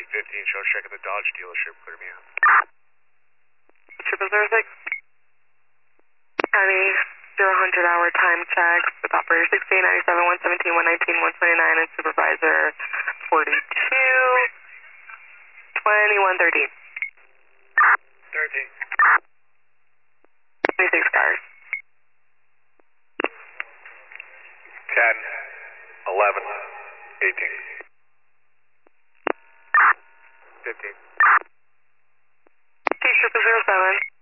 815, show check at the Dodge dealership. Clear me out. 606. County 0-100-hour time check with operator 16, 97, 117, 119, 129, and supervisor 42, 2113. 13. 26 cars. 10, 11, 18. 15. T-Trooper 07.